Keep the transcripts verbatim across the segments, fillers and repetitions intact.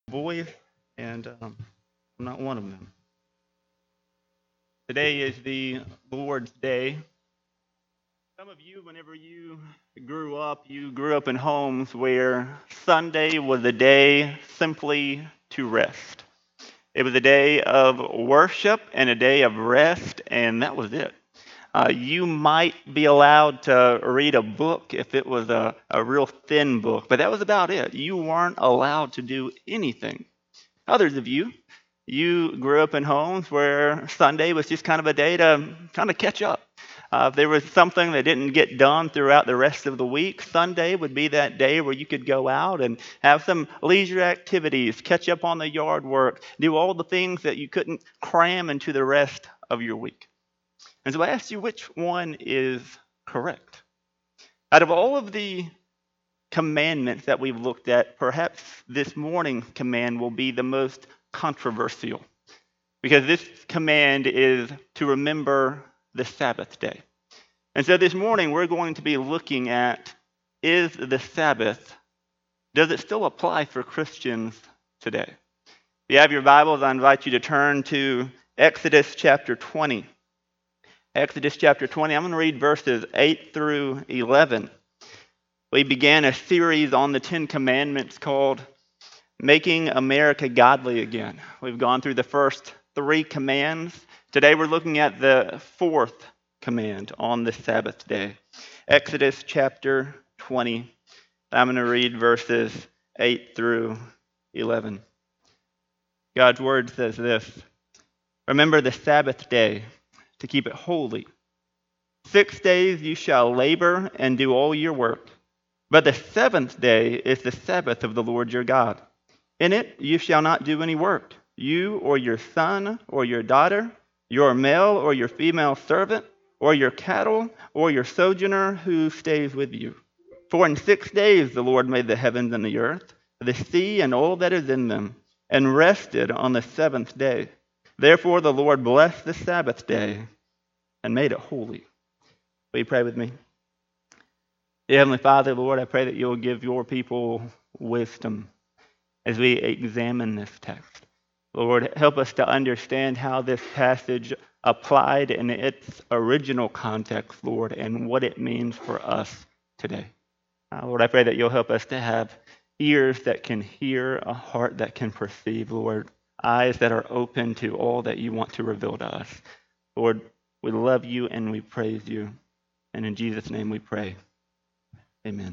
boys, and um, I'm not one of them. Today is the Lord's Day. Some of you, whenever you grew up, you grew up in homes where Sunday was a day simply to rest. It was a day of worship and a day of rest, and that was it. Uh, you might be allowed to read a book if it was a, a real thin book, but that was about it. You weren't allowed to do anything. Others of you, you grew up in homes where Sunday was just kind of a day to kind of catch up. Uh, if there was something that didn't get done throughout the rest of the week, Sunday would be that day where you could go out and have some leisure activities, catch up on the yard work, do all the things that you couldn't cram into the rest of your week. And so I asked you, which one is correct? Out of all of the commandments that we've looked at, perhaps this morning's command will be the most controversial, because this command is to remember the Sabbath day. And so this morning we're going to be looking at, is the Sabbath, does it still apply for Christians today? If you have your Bibles, I invite you to turn to Exodus chapter twenty. Exodus chapter twenty, I'm going to read verses eight through eleven. We began a series on the Ten Commandments called Making America Godly Again. We've gone through the first three commands. Today we're looking at the fourth command on the Sabbath day. Exodus chapter twenty. I'm going to read verses eight through eleven. God's word says this: Remember the Sabbath day to keep it holy. Six days you shall labor and do all your work. But the seventh day is the Sabbath of the Lord your God. In it you shall not do any work, you or your son or your daughter, your male or your female servant, or your cattle, or your sojourner who stays with you. For in six days the Lord made the heavens and the earth, the sea and all that is in them, and rested on the seventh day. Therefore the Lord blessed the Sabbath day and made it holy. Will you pray with me? Dear Heavenly Father, Lord, I pray that you'll give your people wisdom as we examine this text. Lord, help us to understand how this passage applied in its original context, Lord, and what it means for us today. Uh, Lord, I pray that you'll help us to have ears that can hear, a heart that can perceive, Lord, eyes that are open to all that you want to reveal to us. Lord, we love you and we praise you. And in Jesus' name we pray. Amen.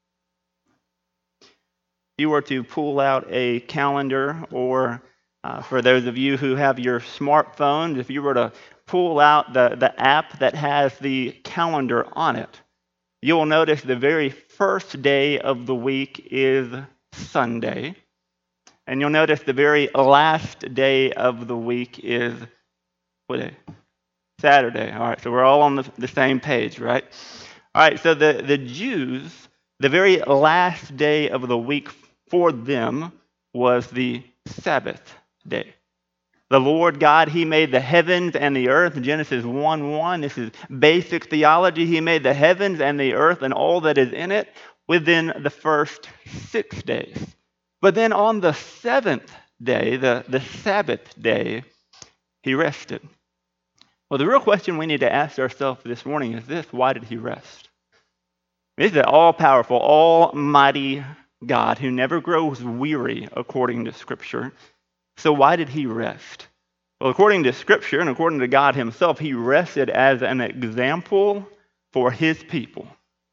If you were to pull out a calendar, or uh, for those of you who have your smartphones, if you were to pull out the, the app that has the calendar on it, you'll notice the very first day of the week is Sunday. And you'll notice the very last day of the week is what day? Saturday. All right, so we're all on the, the same page, right? All right, so the, the Jews, the very last day of the week for them was the Sabbath day. The Lord God, He made the heavens and the earth. Genesis one one, this is basic theology. He made the heavens and the earth and all that is in it within the first six days. But then on the seventh day, the, the Sabbath day, He rested. Well, the real question we need to ask ourselves this morning is this: why did He rest? He's the all-powerful, almighty God who never grows weary, according to Scripture. So why did He rest? Well, according to Scripture and according to God Himself, He rested as an example for His people.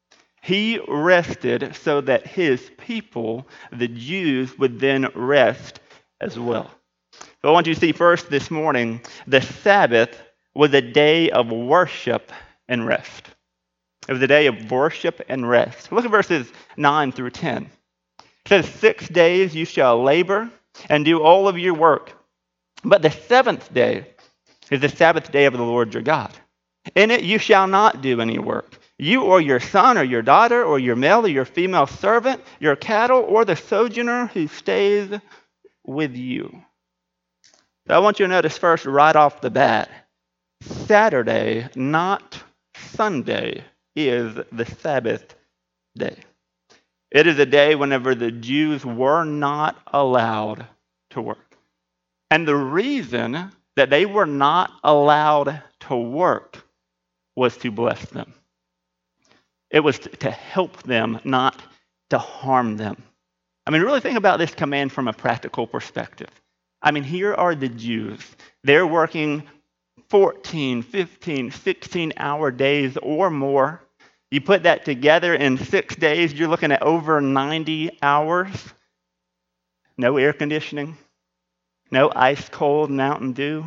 He rested so that His people, the Jews, would then rest as well. So I want you to see first this morning, the Sabbath was a day of worship and rest. It was a day of worship and rest. Look at verses nine through ten. It says, Six days you shall labor and do all of your work. But the seventh day is the Sabbath day of the Lord your God. In it you shall not do any work, you or your son or your daughter or your male or your female servant, your cattle or the sojourner who stays with you. So I want you to notice first, right off the bat, Saturday, not Sunday, is the Sabbath day. It is a day whenever the Jews were not allowed to work. And the reason that they were not allowed to work was to bless them. It was to help them, not to harm them. I mean, really think about this command from a practical perspective. I mean, here are the Jews. They're working fourteen, fifteen, sixteen hour days or more. You put that together in six days, you're looking at over ninety hours. No air conditioning, no ice cold Mountain Dew,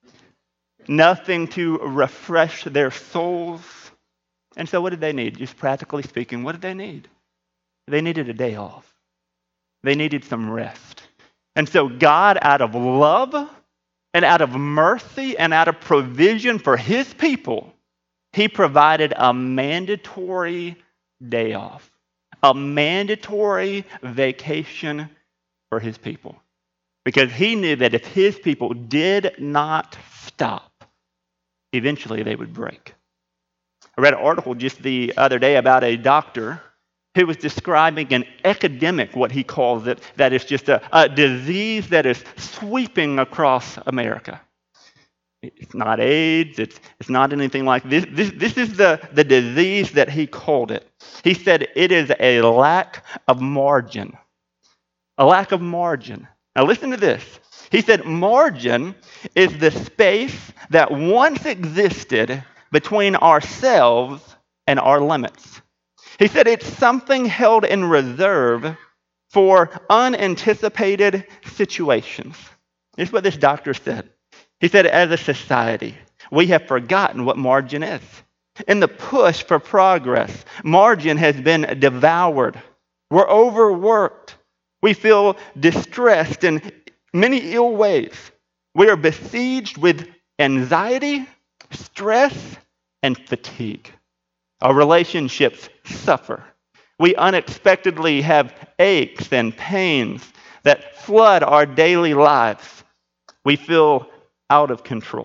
nothing to refresh their souls. And so what did they need? Just practically speaking, what did they need? They needed a day off. They needed some rest. And so God, out of love and out of mercy and out of provision for his people, he provided a mandatory day off, a mandatory vacation for his people. Because he knew that if his people did not stop, eventually they would break. I read an article just the other day about a doctor who was describing an epidemic, what he calls it, that is just a, a disease that is sweeping across America. It's not AIDS, it's, it's not anything like this. This, this is the, the disease that he called it. He said it is a lack of margin. A lack of margin. Now listen to this. He said margin is the space that once existed between ourselves and our limits. He said it's something held in reserve for unanticipated situations. Here's what this doctor said. He said, as a society, we have forgotten what margin is. In the push for progress, margin has been devoured. We're overworked. We feel distressed in many ill ways. We are besieged with anxiety, stress, and fatigue. Our relationships suffer. We unexpectedly have aches and pains that flood our daily lives. We feel out of control.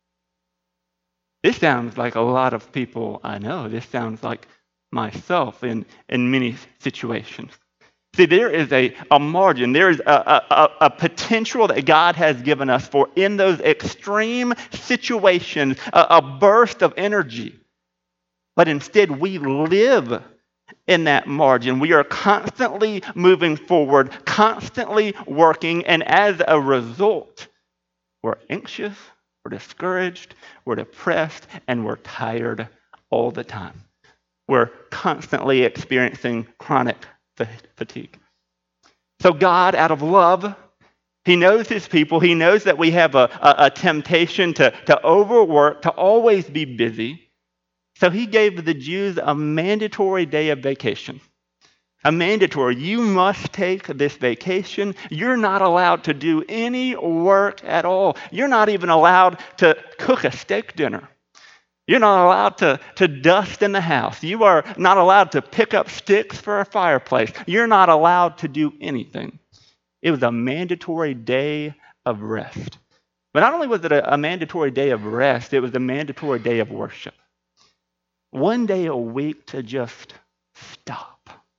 This sounds like a lot of people I know. This sounds like myself in, in many situations. See, there is a, a margin, there is a, a, a potential that God has given us for in those extreme situations, a, a burst of energy. But instead, we live in that margin. We are constantly moving forward, constantly working, and as a result, we're anxious, we're discouraged, we're depressed, and we're tired all the time. We're constantly experiencing chronic fatigue. So God, out of love, he knows his people. He knows that we have a, a, a temptation to, to overwork, to always be busy. So he gave the Jews a mandatory day of vacation. A mandatory. You must take this vacation. You're not allowed to do any work at all. You're not even allowed to cook a steak dinner. You're not allowed to, to dust in the house. You are not allowed to pick up sticks for a fireplace. You're not allowed to do anything. It was a mandatory day of rest. But not only was it a, a mandatory day of rest, it was a mandatory day of worship. One day a week to just stop.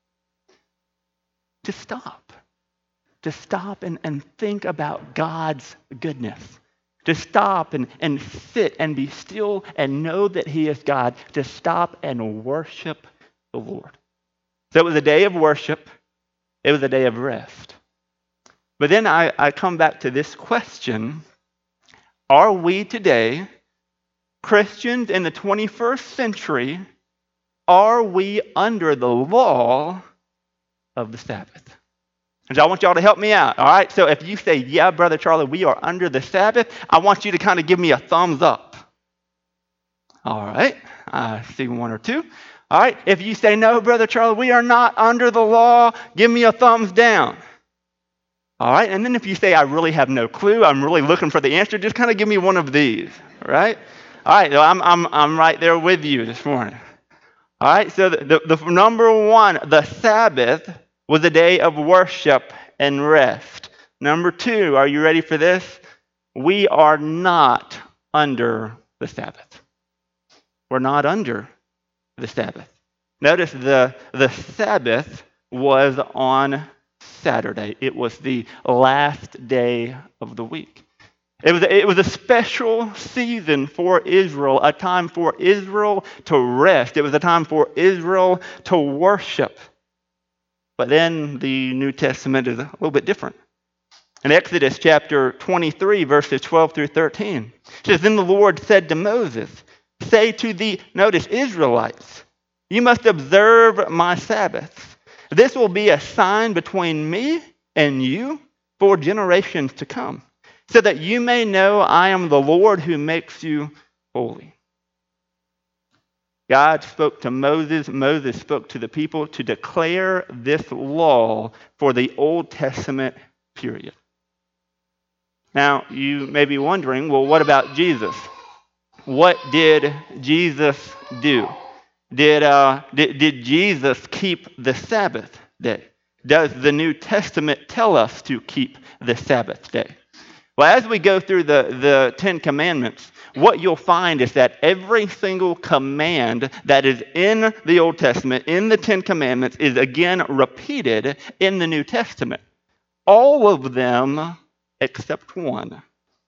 To stop. To stop and, and think about God's goodness. To stop and, and sit and be still and know that he is God. To stop and worship the Lord. So it was a day of worship. It was a day of rest. But then I, I come back to this question. Are we today, Christians in the twenty-first century, are we under the law of the Sabbath? And so I want y'all to help me out, all right? So if you say, yeah, Brother Charlie, we are under the Sabbath, I want you to kind of give me a thumbs up. All right, I see one or two. All right, if you say, no, Brother Charlie, we are not under the law, give me a thumbs down. All right, and then if you say, I really have no clue, I'm really looking for the answer, just kind of give me one of these, all right? All right, so I'm, I'm, I'm right there with you this morning. All right, so the, the, the number one, the Sabbath was a day of worship and rest. Number two, are you ready for this? We are not under the Sabbath. We're not under the Sabbath. Notice the, the Sabbath was on Saturday. It was the last day of the week. It was, it was a special season for Israel, a time for Israel to rest. It was a time for Israel to worship. But then the New Testament is a little bit different. In Exodus chapter twenty-three, verses twelve through thirteen, it says, "Then the Lord said to Moses, say to the, notice, Israelites, you must observe my Sabbaths. This will be a sign between me and you for generations to come, so that you may know I am the Lord who makes you holy." God spoke to Moses. Moses spoke to the people to declare this law for the Old Testament period. Now, you may be wondering, well, what about Jesus? What did Jesus do? Did, uh, did, did Jesus keep the Sabbath day? Does the New Testament tell us to keep the Sabbath day? Well, as we go through the, the Ten Commandments, what you'll find is that every single command that is in the Old Testament, in the Ten Commandments, is again repeated in the New Testament. All of them except one.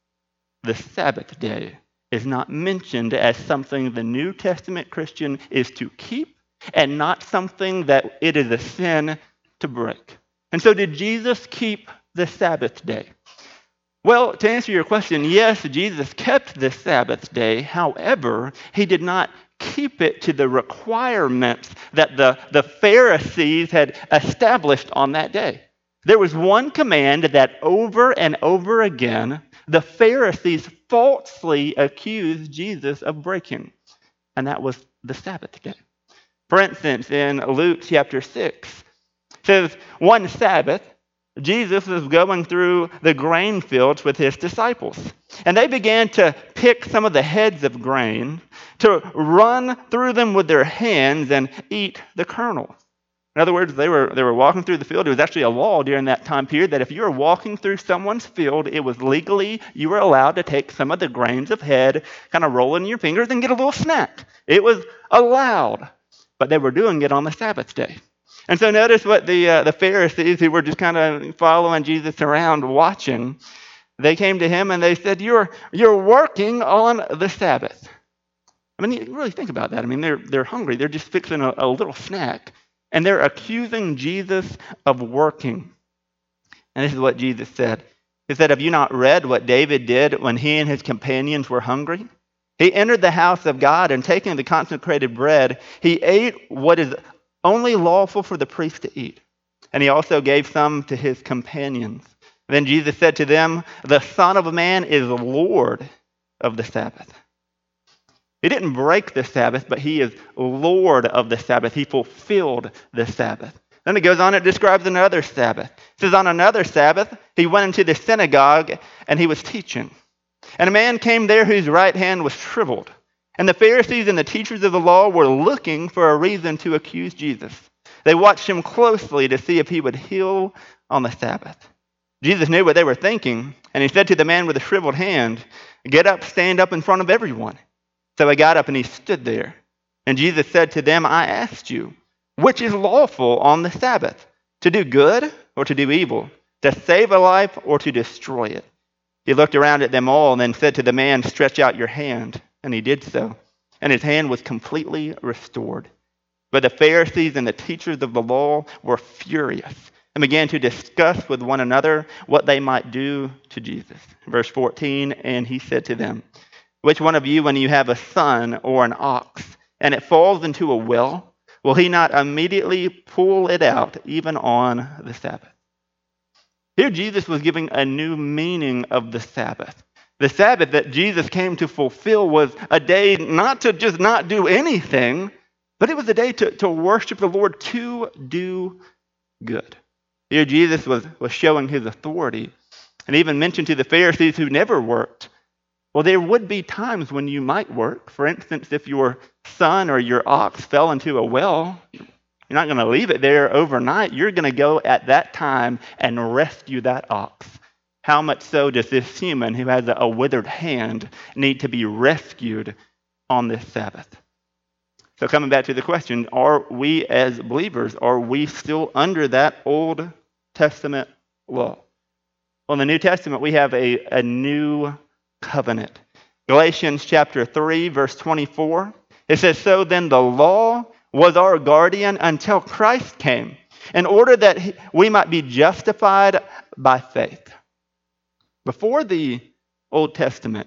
The Sabbath day is not mentioned as something the New Testament Christian is to keep and not something that it is a sin to break. And so did Jesus keep the Sabbath day? Well, to answer your question, yes, Jesus kept the Sabbath day. However, he did not keep it to the requirements that the, the Pharisees had established on that day. There was one command that over and over again, the Pharisees falsely accused Jesus of breaking, and that was the Sabbath day. For instance, in Luke chapter six, it says, one Sabbath, Jesus was going through the grain fields with his disciples, and they began to pick some of the heads of grain, to run through them with their hands and eat the kernels. In other words, they were, they were walking through the field. It was actually a law during that time period that if you were walking through someone's field, it was legally, you were allowed to take some of the grains of head, kind of roll it in your fingers and get a little snack. It was allowed, but they were doing it on the Sabbath day. And so notice what the, uh, the Pharisees, who were just kind of following Jesus around watching, they came to him and they said, you're, you're working on the Sabbath. I mean, you really think about that. I mean, they're, they're hungry. They're just fixing a, a little snack. And they're accusing Jesus of working. And this is what Jesus said. He said, have you not read what David did when he and his companions were hungry? He entered the house of God and taking the consecrated bread, he ate what is only lawful for the priest to eat. And he also gave some to his companions. Then Jesus said to them, the Son of Man is Lord of the Sabbath. He didn't break the Sabbath, but he is Lord of the Sabbath. He fulfilled the Sabbath. Then it goes on, it describes another Sabbath. It says, on another Sabbath, he went into the synagogue and he was teaching. And a man came there whose right hand was shriveled. And the Pharisees and the teachers of the law were looking for a reason to accuse Jesus. They watched him closely to see if he would heal on the Sabbath. Jesus knew what they were thinking, and he said to the man with the shriveled hand, get up, stand up in front of everyone. So he got up and he stood there. And Jesus said to them, I asked you, which is lawful on the Sabbath, to do good or to do evil, to save a life or to destroy it? He looked around at them all and then said to the man, stretch out your hand. And he did so. And his hand was completely restored. But the Pharisees and the teachers of the law were furious and began to discuss with one another what they might do to Jesus. Verse fourteen, and he said to them, which one of you, when you have a son or an ox, and it falls into a well, will he not immediately pull it out, even on the Sabbath? Here Jesus was giving a new meaning of the Sabbath. The Sabbath that Jesus came to fulfill was a day not to just not do anything, but it was a day to, to worship the Lord, to do good. Here Jesus was, was showing his authority, and even mentioned to the Pharisees who never worked, well, there would be times when you might work. For instance, if your son or your ox fell into a well, you're not going to leave it there overnight. You're going to go at that time and rescue that ox. How much so does this human who has a withered hand need to be rescued on this Sabbath? So coming back to the question, are we as believers, are we still under that Old Testament law? Well, in the New Testament, we have a, a new covenant. Galatians chapter three, verse twenty-four, it says, "So then the law was our guardian until Christ came, in order that he- we might be justified by faith." Before the Old Testament,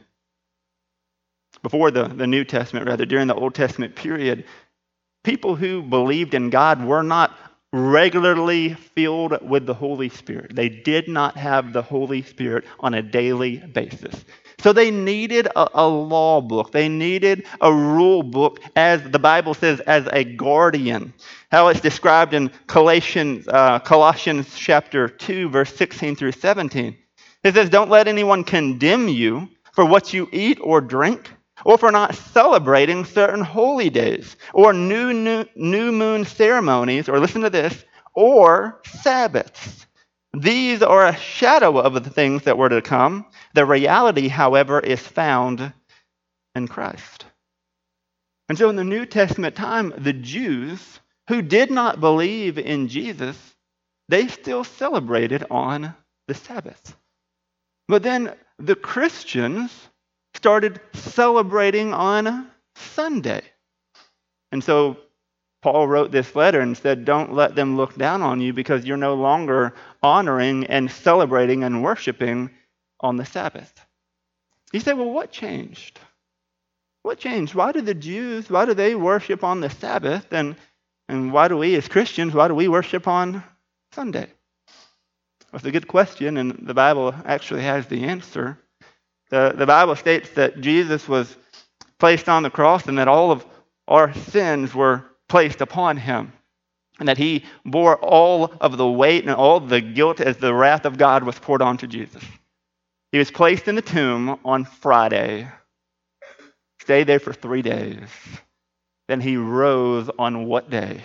before the, the New Testament, rather, during the Old Testament period, people who believed in God were not regularly filled with the Holy Spirit. They did not have the Holy Spirit on a daily basis. So they needed a, a law book. They needed a rule book, as the Bible says, as a guardian. How it's described in Colossians, uh, Colossians chapter two, verse sixteen through seventeen. It says, "Don't let anyone condemn you for what you eat or drink, or for not celebrating certain holy days, or new, new, new moon ceremonies," or listen to this, "or Sabbaths. These are a shadow of the things that were to come. The reality, however, is found in Christ." And so in the New Testament time, the Jews who did not believe in Jesus, they still celebrated on the Sabbath. But then the Christians started celebrating on Sunday. And so Paul wrote this letter and said, don't let them look down on you because you're no longer honoring and celebrating and worshiping on the Sabbath. You say, well, what changed? What changed? Why do the Jews, why do they worship on the Sabbath? And, and why do we as Christians, why do we worship on Sunday? Well, it's a good question, and the Bible actually has the answer. The, the Bible states that Jesus was placed on the cross and that all of our sins were placed upon him, and that he bore all of the weight and all of the guilt as the wrath of God was poured onto Jesus. He was placed in the tomb on Friday, stayed there for three days. Then he rose on what day?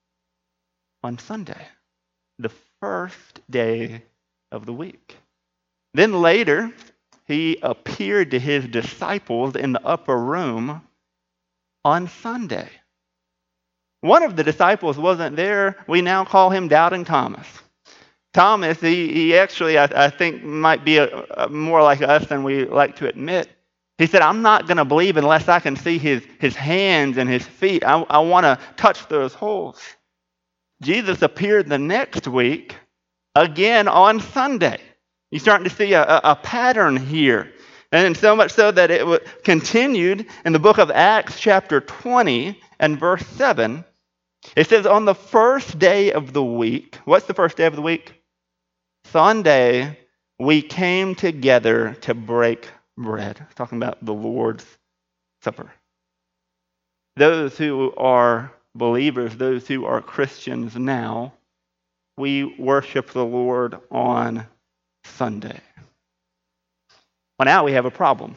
On Sunday, the first day of the week. Then later, he appeared to his disciples in the upper room on Sunday. One of the disciples wasn't there. We now call him Doubting Thomas. Thomas, he, he actually, I, I think, might be a, a more like us than we like to admit. He said, I'm not going to believe unless I can see his, his hands and his feet. I, I want to touch those holes. Jesus appeared the next week, again on Sunday. You're starting to see a, a, a pattern here. And so much so that it continued in the book of Acts chapter twenty and verse seven. It says, on the first day of the week, what's the first day of the week? Sunday, we came together to break bread. Talking about the Lord's Supper. Those who are believers, those who are Christians now, we worship the Lord on Sunday. Well, now we have a problem.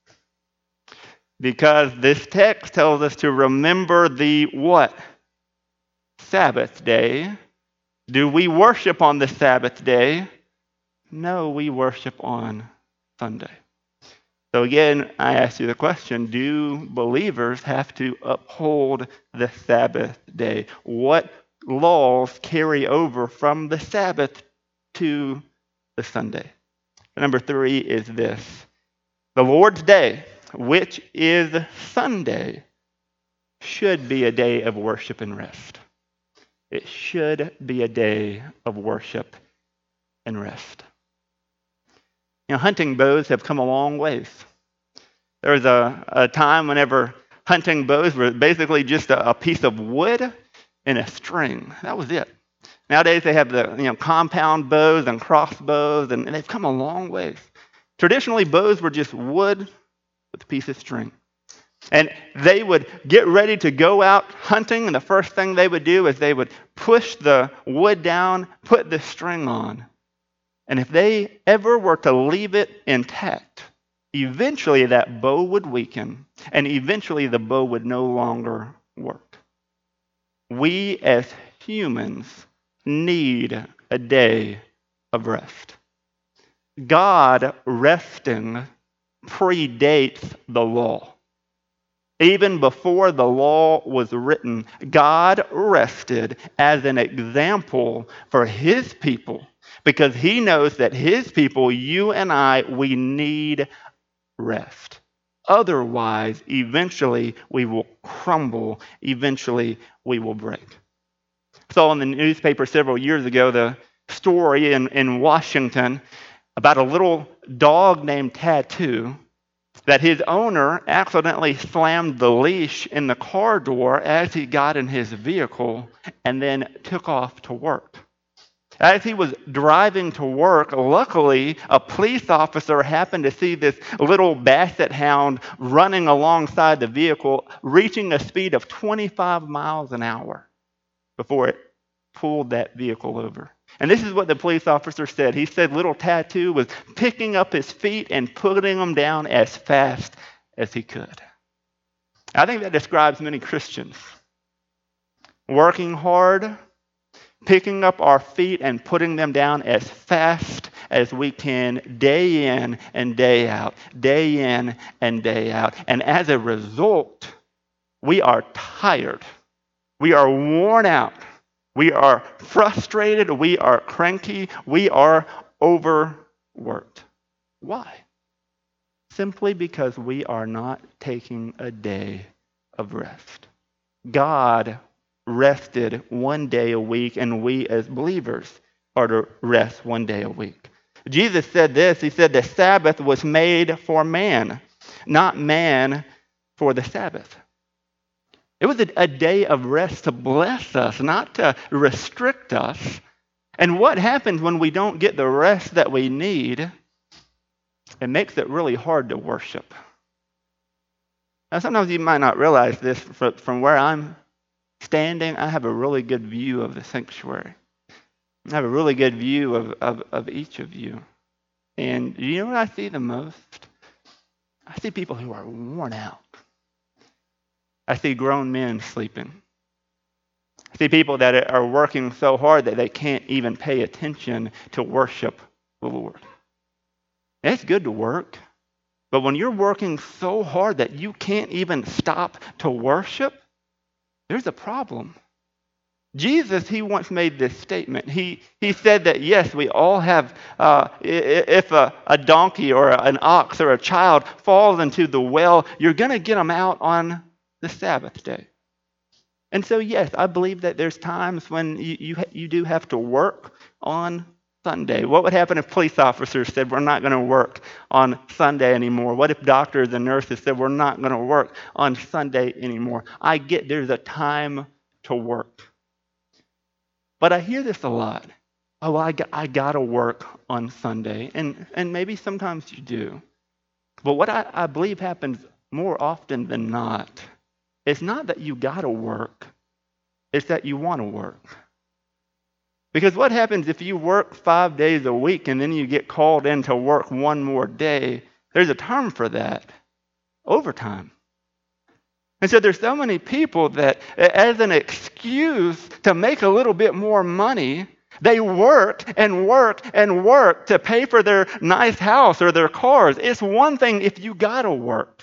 Because this text tells us to remember the what? Sabbath day. Do we worship on the Sabbath day? No, we worship on Sunday. So again, I ask you the question, do believers have to uphold the Sabbath day? What laws carry over from the Sabbath to the Sunday? Number three is this. The Lord's Day, which is Sunday, should be a day of worship and rest. It should be a day of worship and rest. You know, hunting bows have come a long ways. There was a, a time whenever hunting bows were basically just a, a piece of wood and a string. That was it. Nowadays they have the you know compound bows and crossbows, and, and they've come a long ways. Traditionally, bows were just wood with a piece of string. And they would get ready to go out hunting, and the first thing they would do is they would push the wood down, put the string on. And if they ever were to leave it intact, eventually that bow would weaken, and eventually the bow would no longer work. We as humans need a day of rest. God resting predates the law. Even before the law was written, God rested as an example for his people because he knows that his people, you and I, we need rest. Otherwise, eventually we will crumble. Eventually we will break. I saw in the newspaper several years ago the story in, in Washington about a little dog named Tattoo that his owner accidentally slammed the leash in the car door as he got in his vehicle and then took off to work. As he was driving to work, luckily, a police officer happened to see this little basset hound running alongside the vehicle, reaching a speed of twenty-five miles an hour before it pulled that vehicle over. And this is what the police officer said. He said little Tattoo was picking up his feet and putting them down as fast as he could. I think that describes many Christians. Working hard, picking up our feet and putting them down as fast as we can, day in and day out, day in and day out. And as a result, we are tired. We are worn out. We are frustrated. We are cranky. We are overworked. Why? Simply because we are not taking a day of rest. God rested one day a week, and we as believers are to rest one day a week. Jesus said this. He said the Sabbath was made for man, not man for the Sabbath. It was a, a day of rest to bless us, not to restrict us. And what happens when we don't get the rest that we need? It makes it really hard to worship. Now, sometimes you might not realize this, but from where I'm standing, I have a really good view of the sanctuary. I have a really good view of, of, of each of you. And you know what I see the most? I see people who are worn out. I see grown men sleeping. I see people that are working so hard that they can't even pay attention to worship the Lord. It's good to work, but when you're working so hard that you can't even stop to worship, there's a problem. Jesus, he once made this statement. He he said that, yes, we all have, uh, if a, a donkey or an ox or a child falls into the well, you're going to get them out on the Sabbath day. And so, yes, I believe that there's times when you, you, you do have to work on Sunday. What would happen if police officers said, we're not going to work on Sunday anymore? What if doctors and nurses said, we're not going to work on Sunday anymore? I get there's a time to work. But I hear this a lot. Oh, I got, I got to work on Sunday. And, and maybe sometimes you do. But what I, I believe happens more often than not, it's not that you got to work. It's that you want to work. Because what happens if you work five days a week and then you get called in to work one more day? There's a term for that. Overtime. And so there's so many people that as an excuse to make a little bit more money, they work and work and work to pay for their nice house or their cars. It's one thing if you got to work.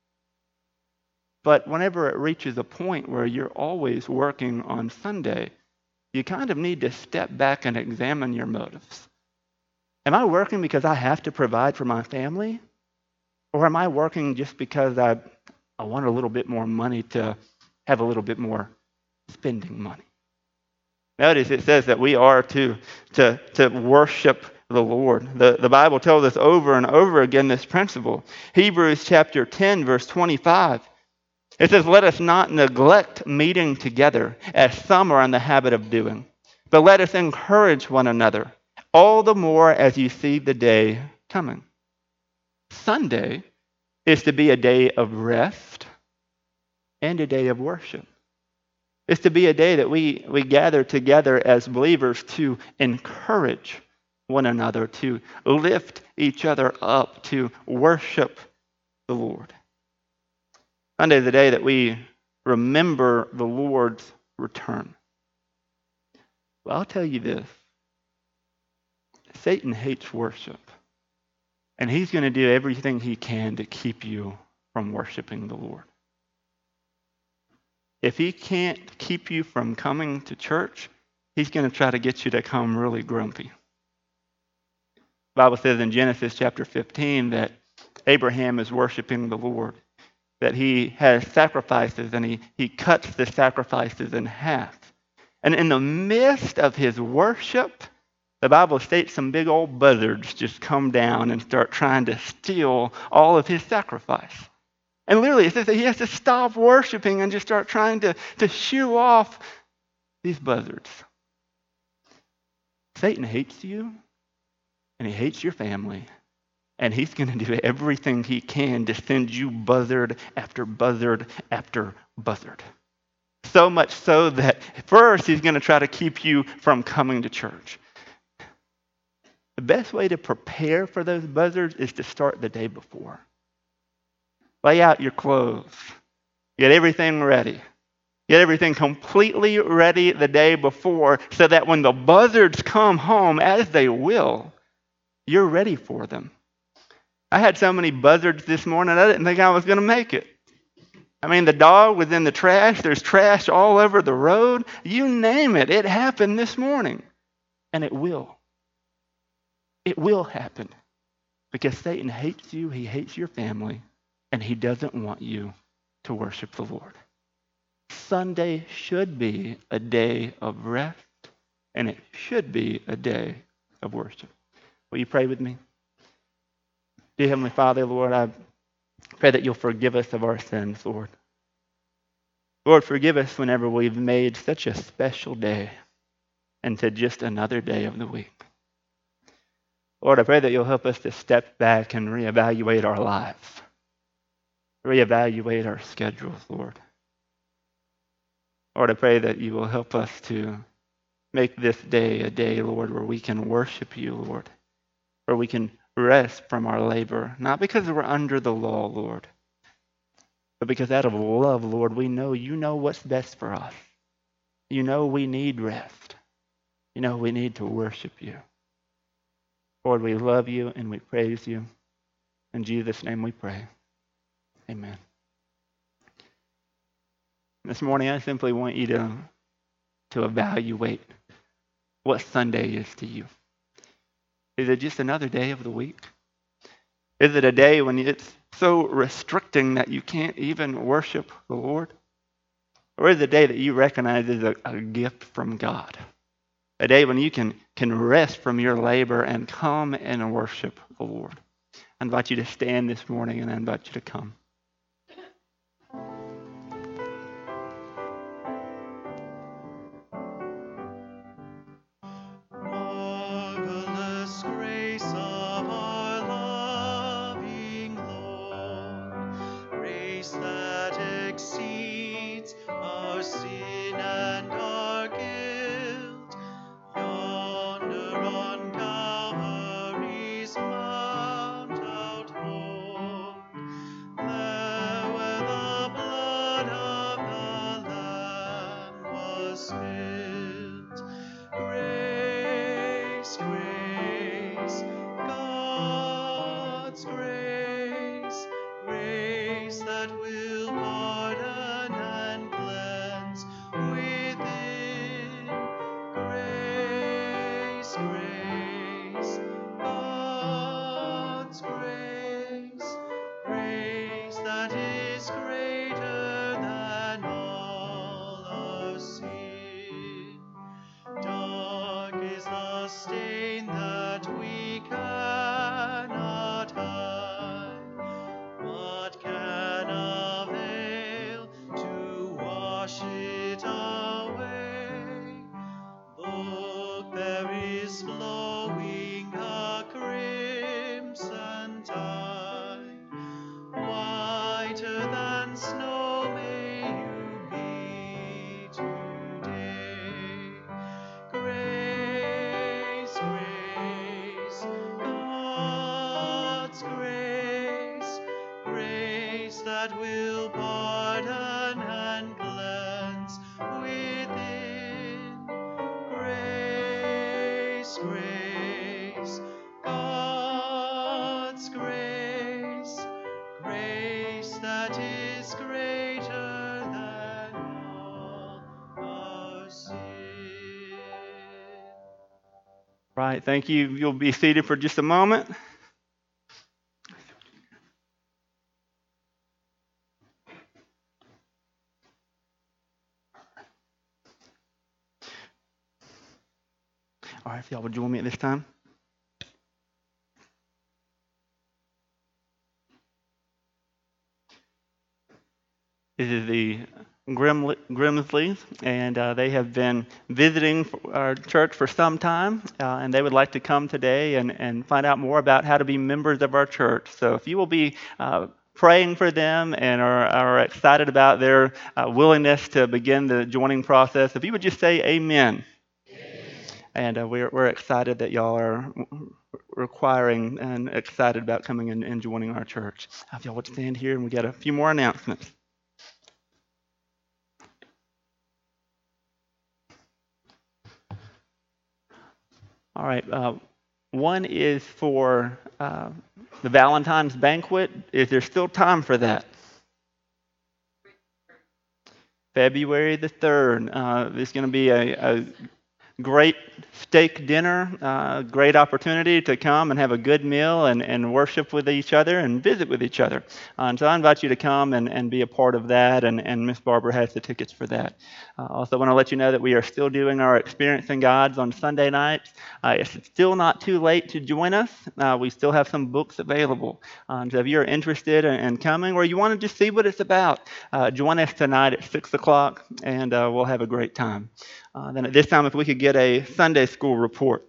But whenever it reaches a point where you're always working on Sunday, you kind of need to step back and examine your motives. Am I working because I have to provide for my family? Or am I working just because I, I want a little bit more money to have a little bit more spending money? Notice it says that we are to, to, to worship the Lord. The, the Bible tells us over and over again this principle. Hebrews chapter ten, verse twenty-five. It says, let us not neglect meeting together, as some are in the habit of doing, but let us encourage one another, all the more as you see the day coming. Sunday is to be a day of rest and a day of worship. It's to be a day that we, we gather together as believers to encourage one another, to lift each other up, to worship the Lord. Sunday is the day that we remember the Lord's return. Well, I'll tell you this. Satan hates worship. And he's going to do everything he can to keep you from worshiping the Lord. If he can't keep you from coming to church, he's going to try to get you to come really grumpy. The Bible says in Genesis chapter fifteen that Abraham is worshiping the Lord, that he has sacrifices and he, he cuts the sacrifices in half. And in the midst of his worship, the Bible states some big old buzzards just come down and start trying to steal all of his sacrifice. And literally it says that he has to stop worshiping and just start trying to, to shoo off these buzzards. Satan hates you, and he hates your family, and he's going to do everything he can to send you buzzard after buzzard after buzzard. So much so that first he's going to try to keep you from coming to church. The best way to prepare for those buzzards is to start the day before. Lay out your clothes. Get everything ready. Get everything completely ready the day before so that when the buzzards come home, as they will, you're ready for them. I had so many buzzards this morning, I didn't think I was going to make it. I mean, the dog was in the trash. There's trash all over the road. You name it. It happened this morning. And it will. It will happen. Because Satan hates you. He hates your family. And he doesn't want you to worship the Lord. Sunday should be a day of rest. And it should be a day of worship. Will you pray with me? Dear Heavenly Father, Lord, I pray that you'll forgive us of our sins, Lord. Lord, forgive us whenever we've made such a special day into just another day of the week. Lord, I pray that you'll help us to step back and reevaluate our lives. Reevaluate our schedules, Lord. Lord, I pray that you will help us to make this day a day, Lord, where we can worship you, Lord. Where we can rest from our labor, not because we're under the law, Lord, but because out of love, Lord, we know you know what's best for us. You know we need rest. You know we need to worship you. Lord, we love you and we praise you. In Jesus' name we pray. Amen. This morning, I simply want you to, to evaluate what Sunday is to you. Is it just another day of the week? Is it a day when it's so restricting that you can't even worship the Lord? Or is it a day that you recognize as a, a gift from God? A day when you can, can rest from your labor and come and worship the Lord. I invite you to stand this morning and I invite you to come. Grace that is greater than all. right, thank you. You'll be seated for just a moment. All right, if y'all would join me at this time. This is the Grimley, Grimsleys, and uh, they have been visiting our church for some time, uh, and they would like to come today and, and find out more about how to be members of our church. So if you will be uh, praying for them and are, are excited about their uh, willingness to begin the joining process, if you would just say amen. And uh, we're, we're excited that y'all are requiring and excited about coming in and joining our church. If y'all would stand here, and we got a few more announcements. All right. Uh, one is for uh, the Valentine's banquet. Is there still time for that? February the third. Uh, there's going to be a, a great steak dinner, uh, great opportunity to come and have a good meal and, and worship with each other and visit with each other. Uh, and so I invite you to come and, and be a part of that, and, and Miss Barbara has the tickets for that. I uh, also want to let you know that we are still doing our Experiencing Gods on Sunday nights. Uh, it's still not too late to join us. Uh, we still have some books available. Um, so if you're interested in, in coming, or you want to just see what it's about, uh, join us tonight at six o'clock, and uh, we'll have a great time. Uh, then at this time, if we could get a Sunday school report.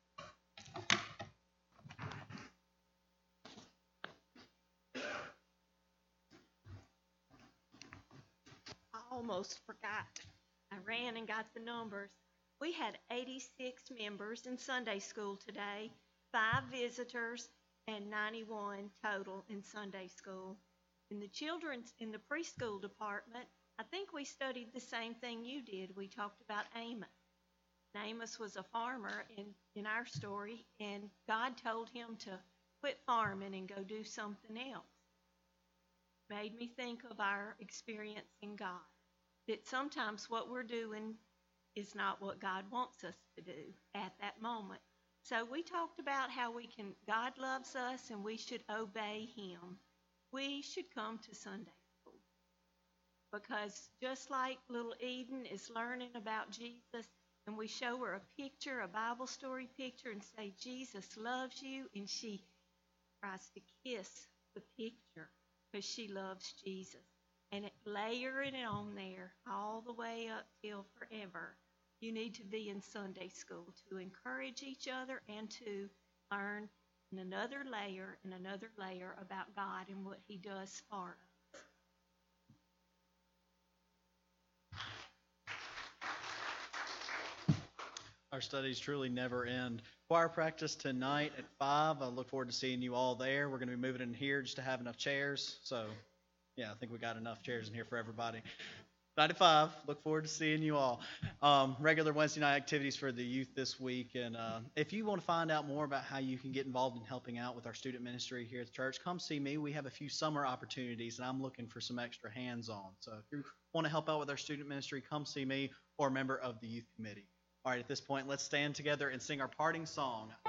I almost forgot. I ran and got the numbers. We had eighty-six members in Sunday school today, five visitors, and ninety-one total in Sunday school. In the children's, in the preschool department, I think we studied the same thing you did. We talked about Amos. Amos was a farmer in, in our story, and God told him to quit farming and go do something else. Made me think of our experience in God, that sometimes what we're doing is not what God wants us to do at that moment. So we talked about how we can, God loves us and we should obey him. We should come to Sunday school, because just like little Eden is learning about Jesus, and we show her a picture, a Bible story picture, and say, Jesus loves you, and she tries to kiss the picture because she loves Jesus. And it, layering it on there all the way up till forever. You need to be in Sunday school to encourage each other and to learn another layer and another layer about God and what he does for us. Our studies truly never end. Choir practice tonight at five. I look forward to seeing you all there. We're going to be moving in here just to have enough chairs. So, yeah, I think we got enough chairs in here for everybody. Nine to five. Look forward to seeing you all. Um, regular Wednesday night activities for the youth this week. And uh, if you want to find out more about how you can get involved in helping out with our student ministry here at the church, come see me. We have a few summer opportunities, and I'm looking for some extra hands-on. So if you want to help out with our student ministry, come see me or a member of the youth committee. All right, at this point, let's stand together and sing our parting song.